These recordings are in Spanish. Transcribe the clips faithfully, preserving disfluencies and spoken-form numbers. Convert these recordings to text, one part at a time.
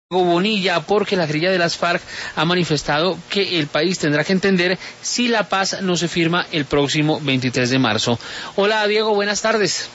Bonilla, porque la guerrilla de las FARC ha manifestado que el país tendrá que entender si la paz no se firma el próximo veintitrés de marzo. Hola Diego, buenas tardes.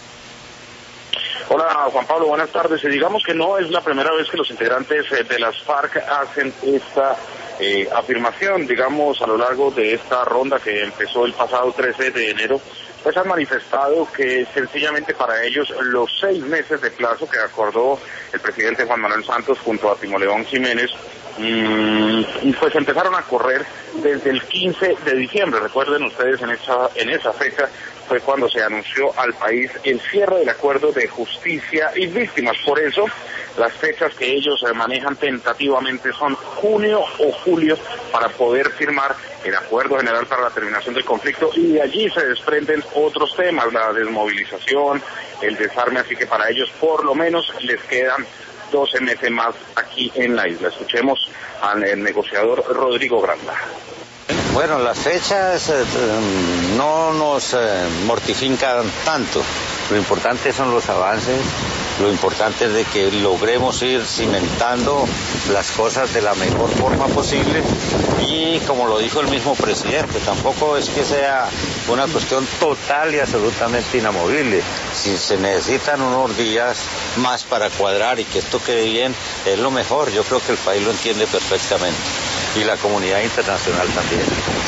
Hola Juan Pablo, buenas tardes. Y digamos que no es la primera vez que los integrantes de las FARC hacen esta eh, afirmación, digamos, a lo largo de esta ronda que empezó el pasado trece de enero, pues han manifestado que sencillamente para ellos los seis meses de plazo que acordó el presidente Juan Manuel Santos junto a Timoleón Jiménez, mmm, pues empezaron a correr desde el quince de diciembre. Recuerden ustedes, en esa, en esa fecha fue cuando se anunció al país el cierre del acuerdo de justicia y víctimas. Por eso, las fechas que ellos manejan tentativamente son junio o julio para poder firmar el acuerdo general para la terminación del conflicto, y de allí se desprenden otros temas, la desmovilización, el desarme, así que para ellos por lo menos les quedan doce meses más aquí en la isla. Escuchemos al negociador Rodrigo Granda. Bueno, las fechas eh, no nos eh, mortifican tanto. Lo importante son los avances, lo importante es de que logremos ir cimentando las cosas de la mejor forma posible, y como lo dijo el mismo presidente, tampoco es que sea una cuestión total y absolutamente inamovible. Si se necesitan unos días más para cuadrar y que esto quede bien, es lo mejor. Yo creo que el país lo entiende perfectamente, y la comunidad internacional también.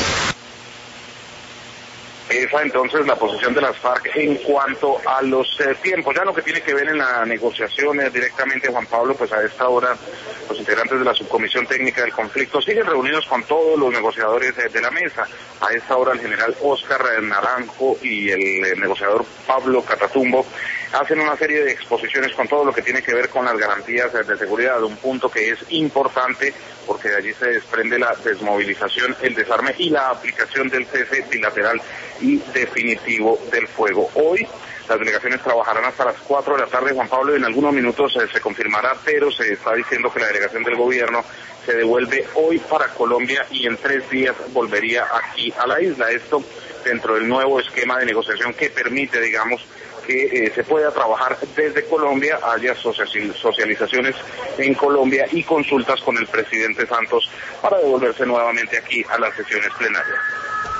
Esa entonces la posición de las FARC en cuanto a los eh, tiempos. Ya lo que tiene que ver en la negociación eh, directamente, Juan Pablo, pues a esta hora los integrantes de la subcomisión técnica del conflicto siguen reunidos con todos los negociadores eh, de la mesa. A esta hora el general Óscar Naranjo y el eh, negociador Pablo Catatumbo hacen una serie de exposiciones con todo lo que tiene que ver con las garantías eh, de seguridad, un punto que es importante porque de allí se desprende la desmovilización, el desarme y la aplicación del cese bilateral y definitivo del fuego. Hoy las delegaciones trabajarán hasta las cuatro de la tarde, Juan Pablo, y en algunos minutos eh, se confirmará, pero se está diciendo que la delegación del gobierno se devuelve hoy para Colombia y en tres días volvería aquí a la isla. Esto dentro del nuevo esquema de negociación que permite, digamos, que eh, se pueda trabajar desde Colombia, haya socializaciones en Colombia y consultas con el presidente Santos para devolverse nuevamente aquí a las sesiones plenarias.